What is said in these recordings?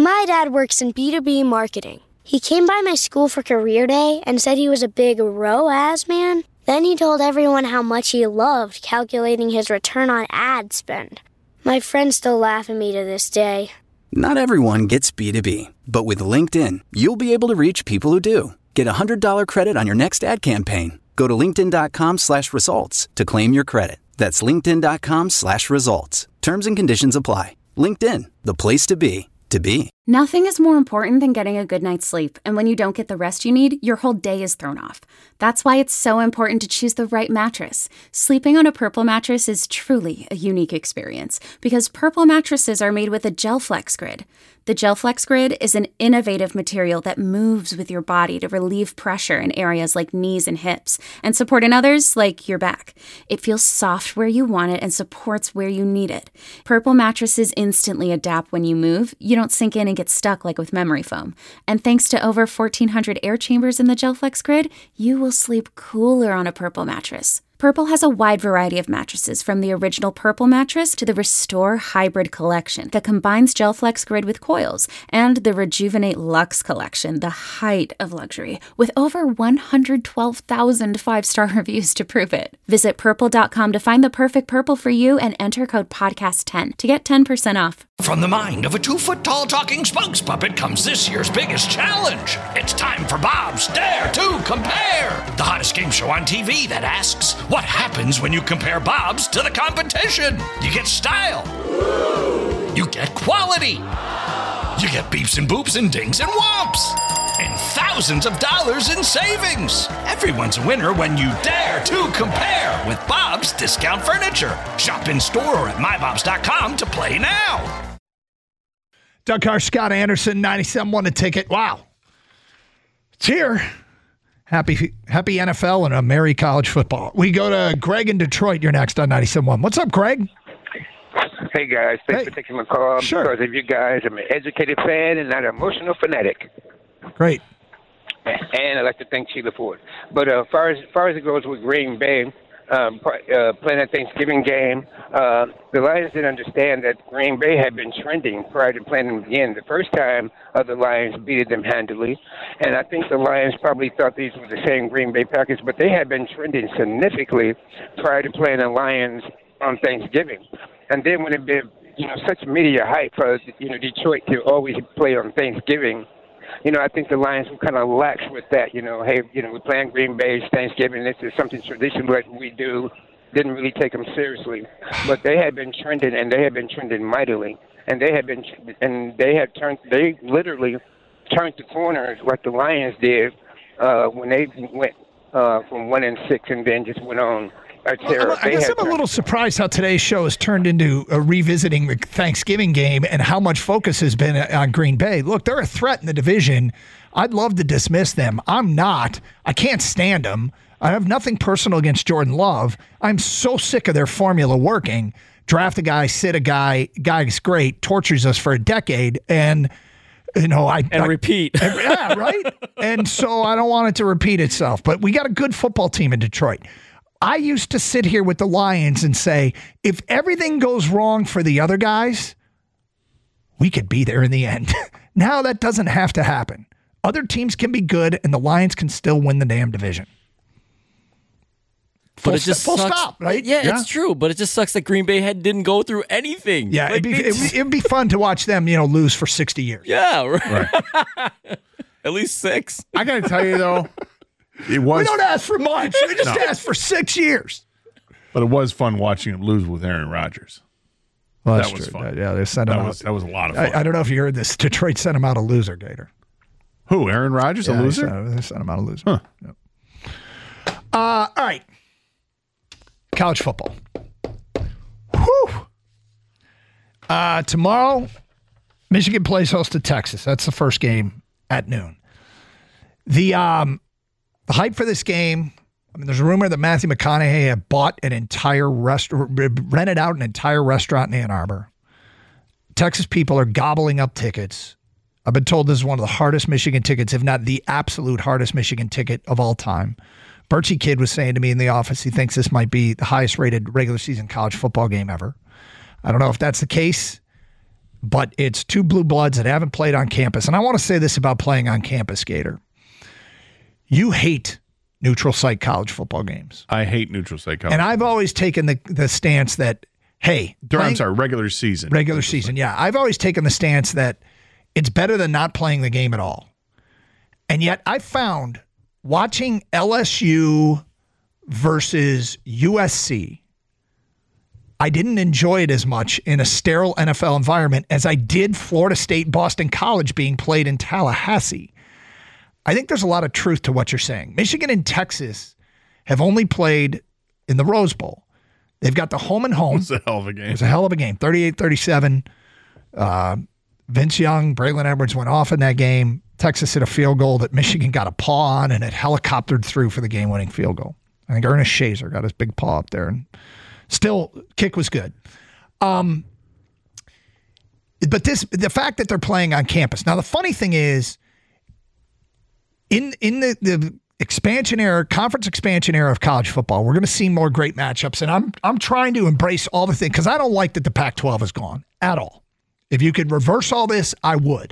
My dad works in B2B marketing. He came by my school for career day and said he was a big ROAS man. Then he told everyone how much he loved calculating his return on ad spend. My friends still laugh at me to this day. Not everyone gets B2B, but with LinkedIn, you'll be able to reach people who do. Get a $100 credit on your next ad campaign. Go to linkedin.com/results to claim your credit. That's linkedin.com/results. Terms and conditions apply. LinkedIn, the place to be, to be. Nothing is more important than getting a good night's sleep, and when you don't get the rest you need, your whole day is thrown off. That's why it's so important to choose the right mattress. Sleeping on a Purple mattress is truly a unique experience, because Purple mattresses are made with a GelFlex Grid. The GelFlex Grid is an innovative material that moves with your body to relieve pressure in areas like knees and hips, and support in others like your back. It feels soft where you want it and supports where you need it. Purple mattresses instantly adapt when you move. You don't sink in and get stuck like with memory foam. And thanks to over 1,400 air chambers in the GelFlex Grid, you will sleep cooler on a Purple mattress. Purple has a wide variety of mattresses, from the original Purple mattress to the Restore Hybrid collection that combines GelFlex Grid with coils, and the Rejuvenate Luxe collection, the height of luxury, with over 112,000 five-star reviews to prove it. Visit purple.com to find the perfect Purple for you and enter code podcast10 to get 10% off. From the mind of a 2-foot-tall talking spokes puppet comes this year's biggest challenge. It's time for Bob's Dare to Compare, the hottest game show on TV that asks, what happens when you compare Bob's to the competition? You get style. You get quality. You get beeps and boops and dings and whomps. And thousands of dollars in savings. Everyone's a winner when you dare to compare with Bob's Discount Furniture. Shop in store or at mybobs.com to play now. Doug Carr, Scott Anderson, 97 a ticket. Wow. It's here. Happy NFL and a merry college football. We go to Greg in Detroit. You're next on 97.1. What's up, Greg? Hey, guys. Thanks for taking my call. Sure. Because of you guys, I'm an educated fan and not an emotional fanatic. Great. And I'd like to thank Sheila Ford. But as far as it goes with Green Bay, playing that Thanksgiving game, the Lions didn't understand that Green Bay had been trending prior to playing them again. The first time, the Lions beat them handily, and I think the Lions probably thought these were the same Green Bay Packers, but they had been trending significantly prior to playing the Lions on Thanksgiving. And then when it been, such media hype for, Detroit to always play on Thanksgiving, I think the Lions were kind of lax with that. Hey, we're playing Green Bay Thanksgiving. This is something traditional that we do. Didn't really take them seriously, but they had been trending, and they had been trending mightily, and they literally turned the corner like the Lions did when they went from 1-6 and then just went on. I guess I'm a little surprised how today's show has turned into revisiting the Thanksgiving game and how much focus has been on Green Bay. Look, they're a threat in the division. I'd love to dismiss them. I'm not. I can't stand them. I have nothing personal against Jordan Love. I'm so sick of their formula working. Draft a guy, sit a guy, guy's great, tortures us for a decade, and repeat. Yeah, right? And so I don't want it to repeat itself. But we got a good football team in Detroit. I used to sit here with the Lions and say, if everything goes wrong for the other guys, we could be there in the end. Now that doesn't have to happen. Other teams can be good, and the Lions can still win the damn division. But it just full sucks. Stop, right? Yeah, it's true. But it just sucks that Green Bay didn't go through anything. Yeah, it'd be fun to watch them, lose for 60 years. Yeah, right. At least 6. I got to tell you, though, we don't ask for much. We just ask for 6 years. But it was fun watching him lose with Aaron Rodgers. Well, that was fun. Yeah, they sent him out. That was a lot of fun. I don't know if you heard this. Detroit sent him out a loser, Gator. Who? Aaron Rodgers, a loser? They sent him out a loser. Huh. Yep. All right. College football. Whew. Tomorrow, Michigan plays host to Texas. That's the first game at noon. The hype for this game, there's a rumor that Matthew McConaughey had bought an entire rented out an entire restaurant in Ann Arbor. Texas people are gobbling up tickets. I've been told this is one of the hardest Michigan tickets, if not the absolute hardest Michigan ticket of all time. Birchie Kid was saying to me in the office he thinks this might be the highest rated regular season college football game ever. I don't know if that's the case. but it's two blue bloods that haven't played on campus. And I want to say this about playing on campus, Gator. You hate neutral site college football games. I hate neutral site college. And I've always taken the stance that, hey. Regular season. Regular season, yeah. I've always taken the stance that it's better than not playing the game at all. And yet I found watching LSU versus USC, I didn't enjoy it as much in a sterile NFL environment as I did Florida State, Boston College being played in Tallahassee. I think there's a lot of truth to what you're saying. Michigan and Texas have only played in the Rose Bowl. They've got the home and home. It was a hell of a game. It was a hell of a game. 38-37. Vince Young, Braylon Edwards went off in that game. Texas hit a field goal that Michigan got a paw on, and it helicoptered through for the game-winning field goal. I think Ernest Shazer got his big paw up there, and still, kick was good. But the fact that they're playing on campus. Now, the funny thing is, in the expansion era, conference expansion era of college football, we're going to see more great matchups, and I'm trying to embrace all the things because I don't like that the Pac-12 is gone at all. If you could reverse all this, I would.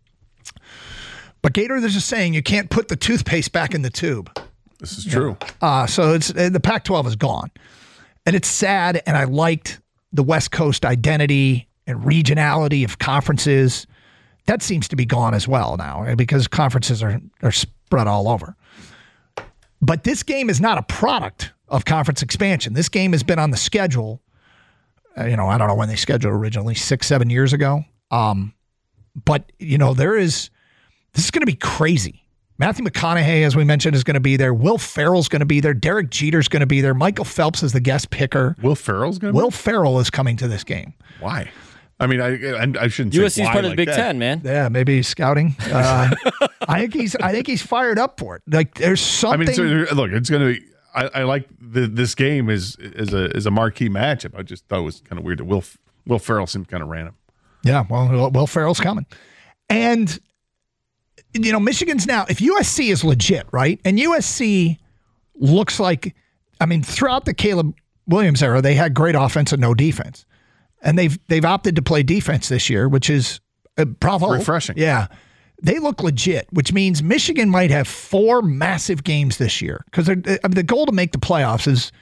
But Gator, there's a saying, you can't put the toothpaste back in the tube. This is true. So it's the Pac-12 is gone. And it's sad, and I liked the West Coast identity and regionality of conferences. That seems to be gone as well now because conferences are spread all over. But this game is not a product of conference expansion. This game has been on the schedule. I don't know when they scheduled originally, 6-7 years ago. But, this is going to be crazy. Matthew McConaughey, as we mentioned, is going to be there. Will Ferrell's going to be there. Derek Jeter's going to be there. Michael Phelps is the guest picker. Will Ferrell's going to be there? Will Ferrell is coming to this game. Why? I mean, I shouldn't say USC's why part of the like Big that. Ten, man. Yeah, maybe he's scouting. I think he's fired up for it. Like there's something. I mean, look, it's going to be. I like this game is a marquee matchup. I just thought it was kind of weird that Will Ferrell seemed kind of random. Yeah, well, Will Ferrell's coming, and Michigan's now. If USC is legit, right, and USC looks like, throughout the Caleb Williams era, they had great offense and no defense. And they've opted to play defense this year, which is bravo. Refreshing. Yeah. They look legit, which means Michigan might have 4 massive games this year. Because the goal to make the playoffs is,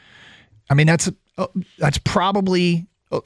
that's probably,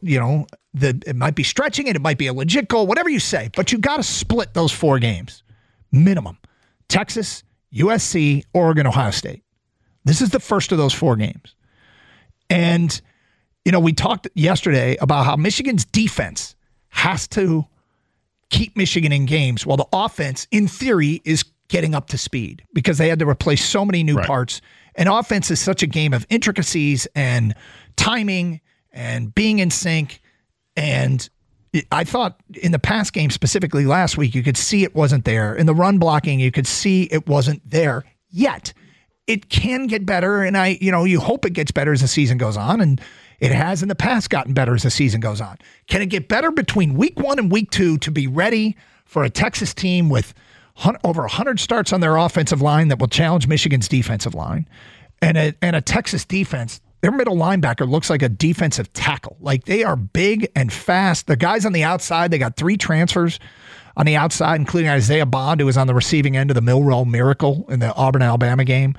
it might be stretching it. It might be a legit goal, whatever you say. But you got to split those 4 games, minimum. Texas, USC, Oregon, Ohio State. This is the first of those 4 games. And we talked yesterday about how Michigan's defense has to keep Michigan in games while the offense, in theory, is getting up to speed because they had to replace so many new parts. And offense is such a game of intricacies and timing and being in sync. And I thought in the past game, specifically last week, you could see it wasn't there. In the run blocking, you could see it wasn't there yet. It can get better, and you hope it gets better as the season goes on, and it has in the past gotten better as the season goes on. Can it get better between week 1 and week 2 to be ready for a Texas team with over 100 starts on their offensive line that will challenge Michigan's defensive line, and a Texas defense? Their middle linebacker looks like a defensive tackle. Like they are big and fast. The guys on the outside, they got 3 transfers on the outside, including Isaiah Bond, who was on the receiving end of the Milroe Miracle in the Auburn-Alabama game.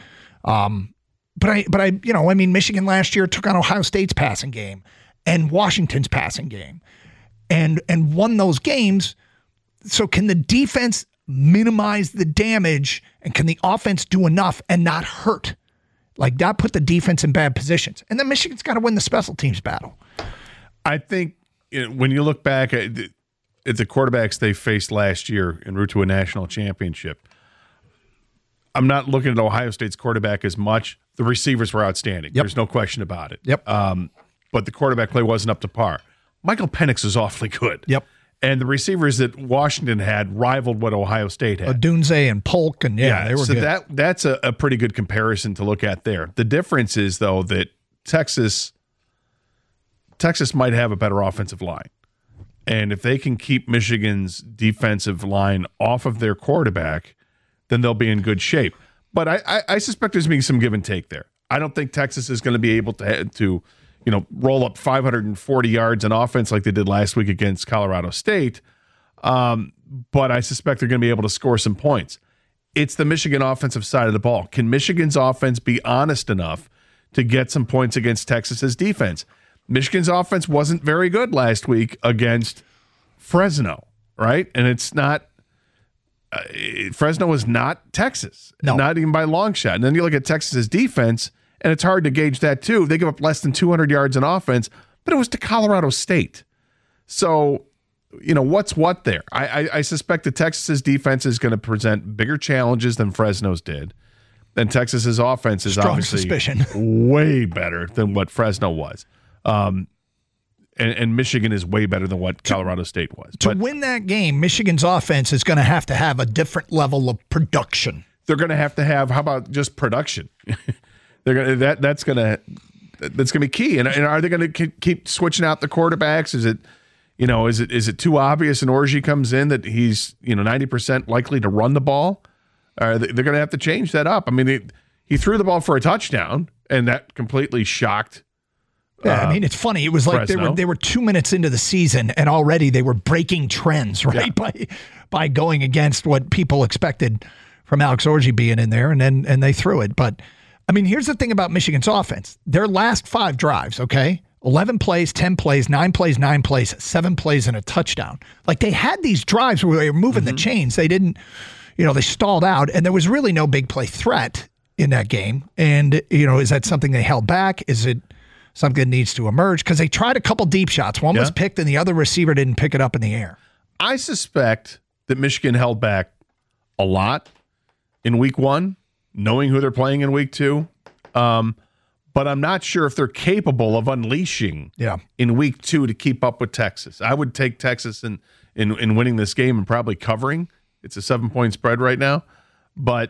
Michigan last year took on Ohio State's passing game and Washington's passing game and won those games. So can the defense minimize the damage and can the offense do enough and not hurt? Like not put the defense in bad positions. And then Michigan's got to win the special teams battle. I think when you look back at the quarterbacks they faced last year en route to a national championship, I'm not looking at Ohio State's quarterback as much. The receivers were outstanding. Yep. There's no question about it. Yep. But the quarterback play wasn't up to par. Michael Penix is awfully good. Yep. And the receivers that Washington had rivaled what Ohio State had. Odunze and Polk, and they were so good. That's a pretty good comparison to look at there. The difference is, though, that Texas might have a better offensive line. And if they can keep Michigan's defensive line off of their quarterback, then they'll be in good shape. But I suspect there's being some give and take there. I don't think Texas is going to be able to roll up 540 yards on offense like they did last week against Colorado State. But I suspect they're going to be able to score some points. It's the Michigan offensive side of the ball. Can Michigan's offense be honest enough to get some points against Texas's defense? Michigan's offense wasn't very good last week against Fresno, right? And it's not Fresno is not Texas, not even by a long shot. And then you look at Texas's defense, and it's hard to gauge that too. They give up less than 200 yards in offense, but it was to Colorado State. So, what's what there? I suspect that Texas's defense is going to present bigger challenges than Fresno's did. And Texas's offense is obviously way better than what Fresno was. And Michigan is way better than what Colorado State was. To win that game, Michigan's offense is going to have a different level of production. They're going to have, how about just production? That's going to be key. And are they going to keep switching out the quarterbacks? Is it too obvious and Orji comes in that he's 90% likely to run the ball? They're going to have to change that up. I mean, he threw the ball for a touchdown, and that completely shocked. Yeah, it's funny. It was like they were 2 minutes into the season, and already they were breaking trends, right? Yeah. By going against what people expected from Alex Orji being in there, and they threw it. But here's the thing about Michigan's offense: their last 5 drives, 11 plays, 10 plays, 9 plays, 9 plays, 7 plays, and a touchdown. Like they had these drives where they were moving the chains. They didn't, they stalled out, and there was really no big play threat in that game. And is that something they held back? Is it something that needs to emerge? Because they tried a couple deep shots. One was picked and the other receiver didn't pick it up in the air. I suspect that Michigan held back a lot in week 1, knowing who they're playing in week 2. But I'm not sure if they're capable of unleashing in week 2 to keep up with Texas. I would take Texas in winning this game and probably covering. It's a 7-point spread right now. But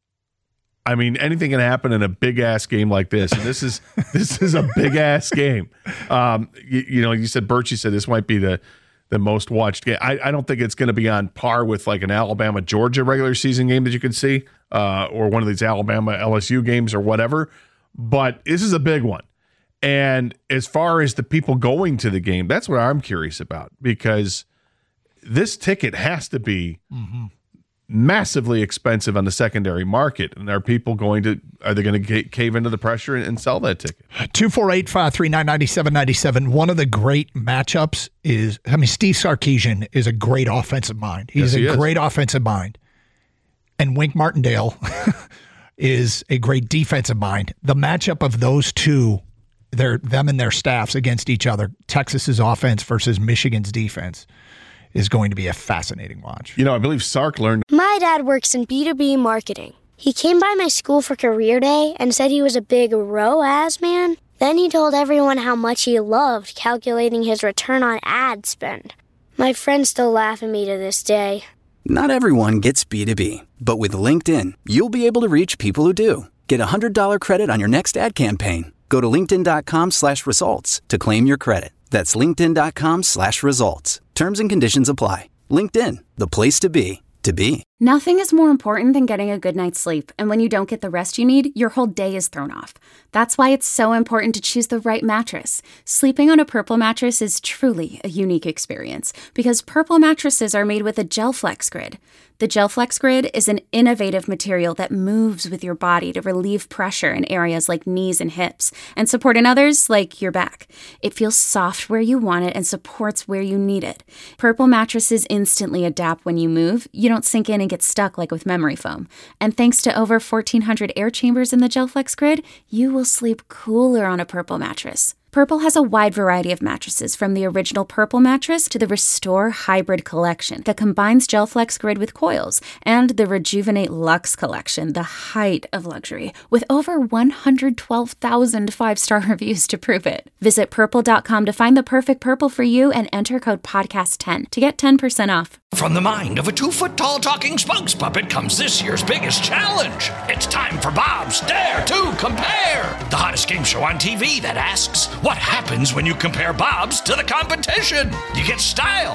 anything can happen in a big-ass game like this, and this is a big-ass game. You said, Birchie said this might be the most watched game. I don't think it's going to be on par with like an Alabama-Georgia regular season game that you can see, or one of these Alabama-LSU games or whatever, but this is a big one. And as far as the people going to the game, that's what I'm curious about, because this ticket has to be massively expensive on the secondary market. And are they going to cave into the pressure and sell that ticket? 248-539-9797. One of the great matchups is, Steve Sarkisian is a great offensive mind. He's a great offensive mind. And Wink Martindale is a great defensive mind. The matchup of those two, them and their staffs against each other, Texas's offense versus Michigan's defense, is going to be a fascinating watch. I believe Sark learned. My dad works in B2B marketing. He came by my school for career day and said he was a big ROAS man. Then he told everyone how much he loved calculating his return on ad spend. My friends still laugh at me to this day. Not everyone gets B2B, but with LinkedIn, you'll be able to reach people who do. Get $100 credit on your next ad campaign. Go to linkedin.com/results to claim your credit. That's linkedin.com/results. Terms and conditions apply. LinkedIn, the place to be, to be. Nothing is more important than getting a good night's sleep. And when you don't get the rest you need, your whole day is thrown off. That's why it's so important to choose the right mattress. Sleeping on a Purple mattress is truly a unique experience because Purple mattresses are made with a GelFlex Grid. The GelFlex Grid is an innovative material that moves with your body to relieve pressure in areas like knees and hips and support in others like your back. It feels soft where you want it and supports where you need it. Purple mattresses instantly adapt when you move. You don't sink in and get stuck like with memory foam. And thanks to over 1,400 air chambers in the GelFlex Grid, you will sleep cooler on a Purple mattress. Purple has a wide variety of mattresses, from the original Purple mattress to the Restore Hybrid collection that combines GelFlex Grid with coils, and the Rejuvenate Luxe collection, the height of luxury, with over 112,000 5-star reviews to prove it. Visit purple.com to find the perfect Purple for you and enter code podcast10 to get 10% off. From the mind of a 2-foot-tall talking spokes puppet comes this year's biggest challenge. It's time for Bob's Dare to Compare, the hottest game show on TV that asks, what happens when you compare Bob's to the competition? You get style.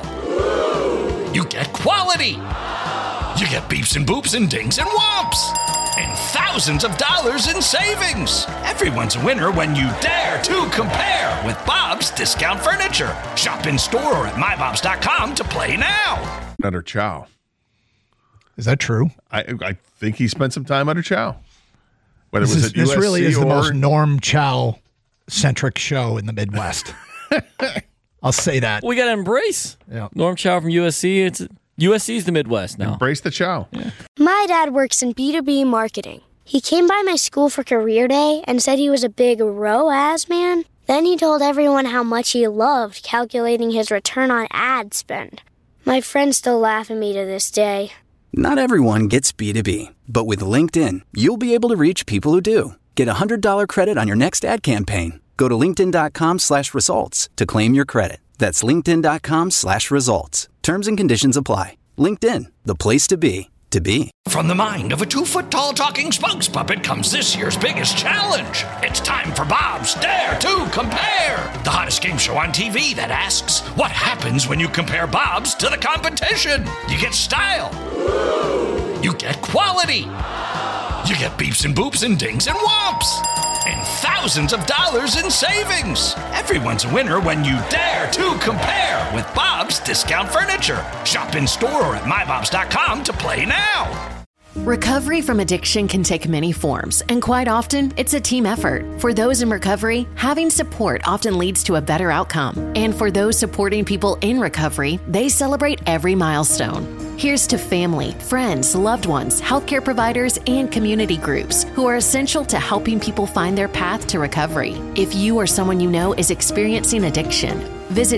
You get quality. You get beeps and boops and dings and whomps. And thousands of dollars in savings. Everyone's a winner when you dare to compare with Bob's Discount Furniture. Shop in store or at mybobs.com to play now. Under Chow. Is that true? I think he spent some time under Chow. Whether it was at USC this really is or... the most Norm Chow-centric show in the Midwest. I'll say that. We got to embrace Norm Chow from USC. USC's the Midwest now. Embrace the Chow. Yeah. My dad works in B2B marketing. He came by my school for career day and said he was a big ROAS man. Then he told everyone how much he loved calculating his return on ad spend. My friends still laugh at me to this day. Not everyone gets B2B, but with LinkedIn, you'll be able to reach people who do. Get a $100 credit on your next ad campaign. Go to linkedin.com/results to claim your credit. That's linkedin.com/results. Terms and conditions apply. LinkedIn, the place to be, to be. From the mind of a 2-foot-tall talking spokes puppet comes this year's biggest challenge. It's time for Bob's Dare to Compare, the hottest game show on TV that asks, what happens when you compare Bob's to the competition? You get style. You get quality. You get beeps and boops and dings and whomps. And thousands of dollars in savings. Everyone's a winner when you dare to compare with Bob's Discount Furniture. Shop in store or at mybobs.com to play now. Recovery from addiction can take many forms, and quite often, it's a team effort. For those in recovery, having support often leads to a better outcome. And for those supporting people in recovery, they celebrate every milestone. Here's to family, friends, loved ones, healthcare providers, and community groups who are essential to helping people find their path to recovery. If you or someone you know is experiencing addiction, visit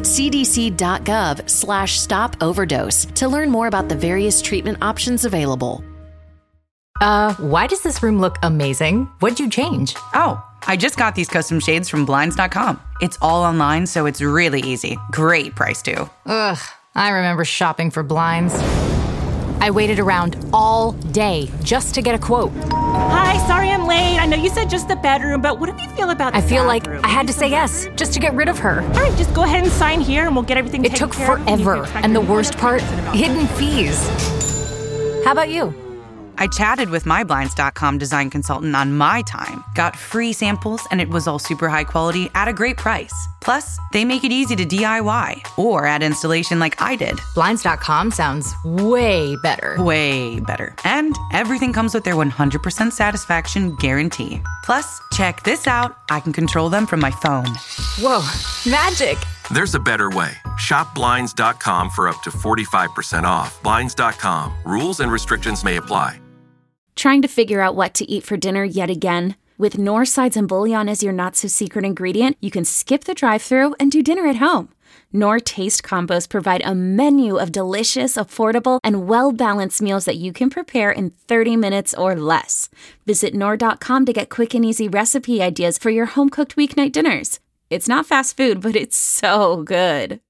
cdc.gov/stop-overdose to learn more about the various treatment options available. Why does this room look amazing? What'd you change? Oh, I just got these custom shades from Blinds.com. It's all online, so it's really easy. Great price, too. Ugh, I remember shopping for blinds. I waited around all day just to get a quote. Hi, sorry I'm late. I know you said just the bedroom, but what do you feel about the I feel bathroom? like I had to say yes just to get rid of her. All right, just go ahead and sign here and we'll get everything It taken took care of. forever, and the worst part, hidden fees. How about you? I chatted with my Blinds.com design consultant on my time, got free samples, and it was all super high quality at a great price. Plus, they make it easy to DIY or add installation like I did. Blinds.com sounds way better. Way better. And everything comes with their 100% satisfaction guarantee. Plus, check this out. I can control them from my phone. Whoa, magic. There's a better way. Shop Blinds.com for up to 45% off. Blinds.com. Rules and restrictions may apply. Trying to figure out what to eat for dinner yet again? With Knorr sides and bouillon as your not-so-secret ingredient, you can skip the drive-thru and do dinner at home. Knorr Taste Combos provide a menu of delicious, affordable, and well-balanced meals that you can prepare in 30 minutes or less. Visit Knorr.com to get quick and easy recipe ideas for your home-cooked weeknight dinners. It's not fast food, but it's so good.